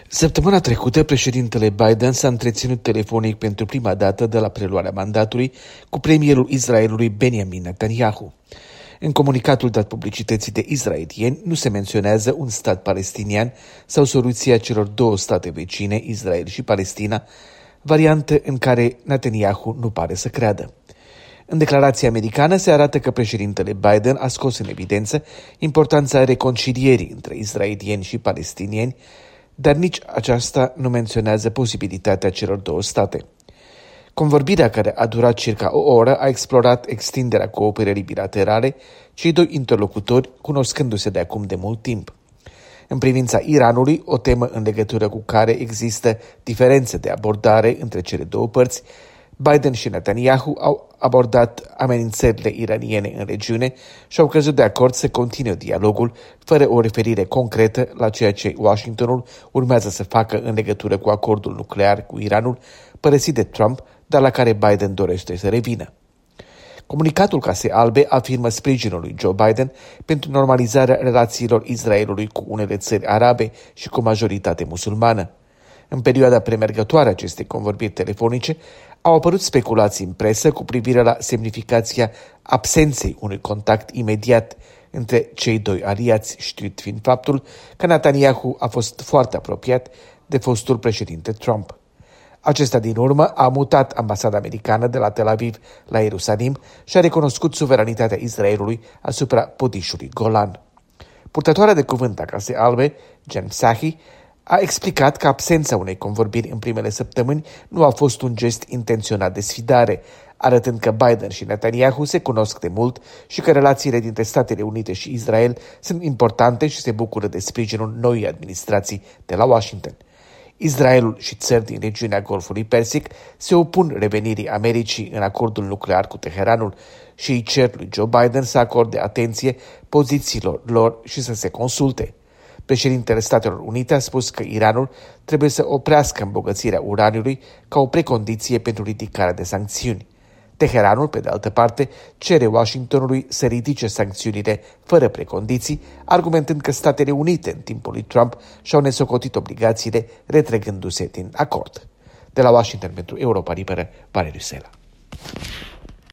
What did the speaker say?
Săptămâna trecută, președintele Biden s-a întreținut telefonic pentru prima dată de la preluarea mandatului cu premierul Israelului Benjamin Netanyahu. În comunicatul dat publicității de israelieni nu se menționează un stat palestinian sau soluția celor două state vecine, Israel și Palestina, variantă în care Netanyahu nu pare să creadă. În declarația americană se arată că președintele Biden a scos în evidență importanța reconcilierii între israelieni și palestinieni, dar nici aceasta nu menționează posibilitatea celor două state. Convorbirea, care a durat circa o oră, a explorat extinderea cooperării bilaterale, cei doi interlocutori cunoscându-se de acum de mult timp. În privința Iranului, o temă în legătură cu care există diferențe de abordare între cele două părți, Biden și Netanyahu au abordat amenințările iraniene în regiune și au căzut de acord să continue dialogul, fără o referire concretă la ceea ce Washingtonul urmează să facă în legătură cu acordul nuclear cu Iranul, părăsit de Trump, dar la care Biden dorește să revină. Comunicatul Casei Albe afirmă sprijinul lui Joe Biden pentru normalizarea relațiilor Israelului cu unele țări arabe și cu majoritate musulmană. În perioada premergătoare acestei convorbiri telefonice, au apărut speculații în presă cu privire la semnificația absenței unui contact imediat între cei doi aliați, știut fiind faptul că Netanyahu a fost foarte apropiat de fostul președinte Trump. Acesta din urmă a mutat ambasada americană de la Tel Aviv la Ierusalim și a recunoscut suveranitatea Israelului asupra podișului Golan. Purtătoarea de cuvânt a Casei Albe, Jen Psaki, a explicat că absența unei convorbiri în primele săptămâni nu a fost un gest intenționat de sfidare, arătând că Biden și Netanyahu se cunosc de mult și că relațiile dintre Statele Unite și Israel sunt importante și se bucură de sprijinul noii administrații de la Washington. Israelul și țări din regiunea Golfului Persic se opun revenirii Americii în acordul nuclear cu Teheranul și îi cer lui Joe Biden să acorde atenție pozițiilor lor și să se consulte. Președintele Statelor Unite a spus că Iranul trebuie să oprească îmbogățirea uraniului ca o precondiție pentru ridicarea de sancțiuni. Teheranul, pe de altă parte, cere Washingtonului să ridice sancțiunile fără precondiții, argumentând că Statele Unite, în timpul lui Trump, și-au nesocotit obligațiile retrăgându-se din acord. De la Washington pentru Europa Liberă, Valeriu Sela.